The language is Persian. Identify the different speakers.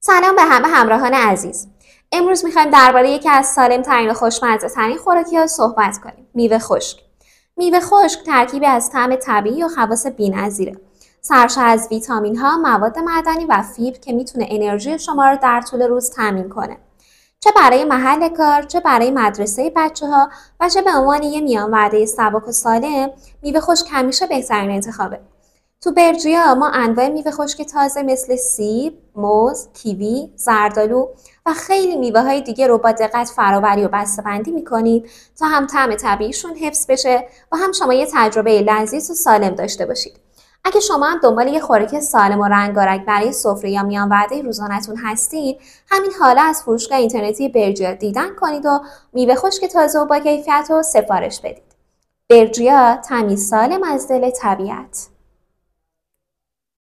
Speaker 1: سلام به همه همراهان عزیز. امروز میخوایم درباره یکی از سالم‌ترین و خوشمزه‌ترین خوراکی‌ها صحبت کنیم. میوه خشک. میوه خشک ترکیبی از طعم طبیعی و خواص بی‌نظیره. سرشار از ویتامین‌ها، مواد معدنی و فیبر که میتونه انرژی شما رو در طول روز تامین کنه. چه برای محل کار، چه برای مدرسه بچه‌ها و چه به عنوان یه میان وعده سبک و سالم، میوه خشک همیشه بهترین انتخابه. تو برجیا ما انواع میوه خشک تازه مثل سیب، موز، کیوی، زردآلو و خیلی میوه‌های دیگه رو با دقت فرآوری و بسته‌بندی می‌کنیم تا هم طعم طبیعیشون حفظ بشه و هم شما یه تجربه لذیذ و سالم داشته باشید. اگه شما هم دنبال یه خوراک سالم و رنگارنگ برای سفره یا میان وعده روزانه‌تون هستین، همین حالا از فروشگاه اینترنتی برجیا دیدن کنید و میوه خشک تازه و با کیفیت رو سفارش بدید. برجیا، طعمی سالم از دل طبیعت.